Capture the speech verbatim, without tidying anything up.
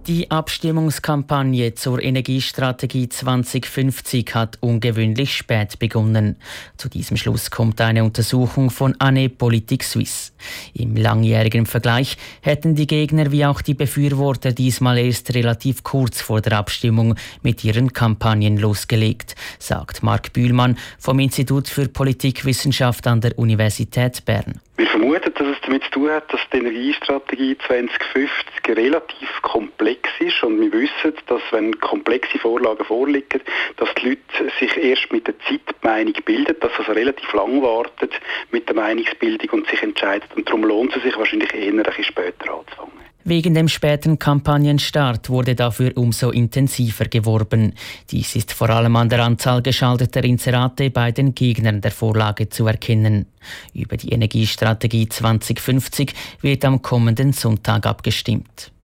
Die Abstimmungskampagne zur Energiestrategie zwanzig fünfzig hat ungewöhnlich spät begonnen. Zu diesem Schluss kommt eine Untersuchung von Année Politique Suisse. Im langjährigen Vergleich hätten die Gegner wie auch die Befürworter diesmal erst relativ kurz vor der Abstimmung mit ihren Kampagnen losgelegt, sagt Marc Bühlmann vom Institut für Politikwissenschaft an der Universität Bern. Wir vermuten, dass es damit zu tun hat, dass die Energiestrategie zwanzig fünfzig relativ komplex ist und wir wissen, dass wenn komplexe Vorlagen vorliegen, dass die Leute sich erst mit der Zeit die Meinung bilden, dass sie also relativ lang warten mit der Meinungsbildung und sich entscheiden. Und darum lohnt es sich wahrscheinlich eher ein bisschen später anzufangen. Wegen dem späten Kampagnenstart wurde dafür umso intensiver geworben. Dies ist vor allem an der Anzahl geschalteter Inserate bei den Gegnern der Vorlage zu erkennen. Über die Energiestrategie zwanzig fünfzig wird am kommenden Sonntag abgestimmt.